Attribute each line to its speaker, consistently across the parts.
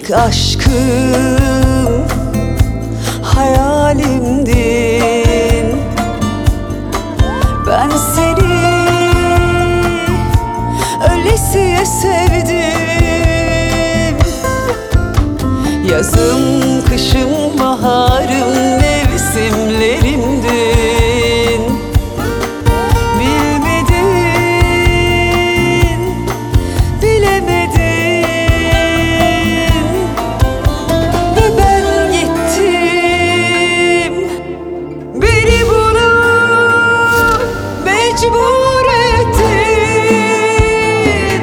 Speaker 1: İlk aşkım hayalimdin. Ben seni öylesiye sevdim. Yazım, kışım, baharım, mevsimlerimdin. Bilmedin, bilemedin ve ben gittim. Beni buna mecbur ettin.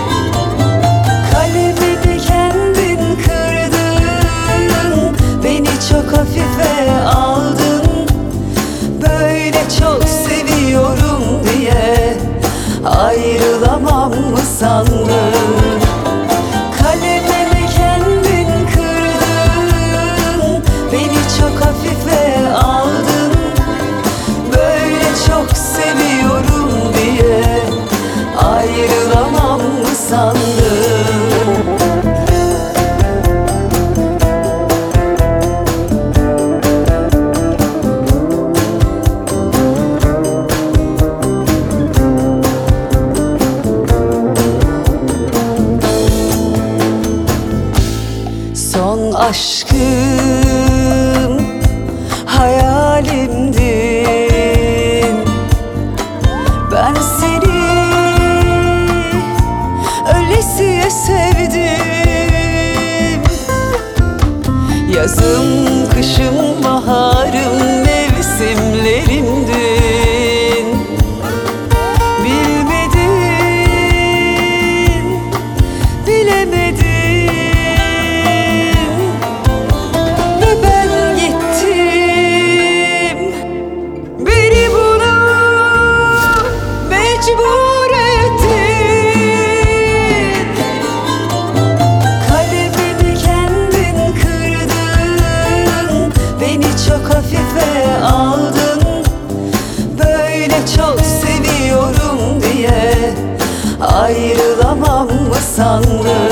Speaker 1: Kalemimi kendin kırdın, beni çok hafife aldın. Böyle çok seviyorum diye ayrılamam mı sandın? Kalemimi kendin kırdın, beni çok hafife aldın. Böyle çok seviyorum diye ayrılamam mı sandın? Son aşkım hayalimdin. Ben seni öylesiye sevdim. Yazım, kışım, baharım, mevsimlerimdin. Bilmedin, bilemedin ve ben gittim. Beni buna mecbur ettin. Kalemimi kendin kırdın, beni çok hafife aldın. Böyle çok seviyorum diye ayrılamam mı sandın?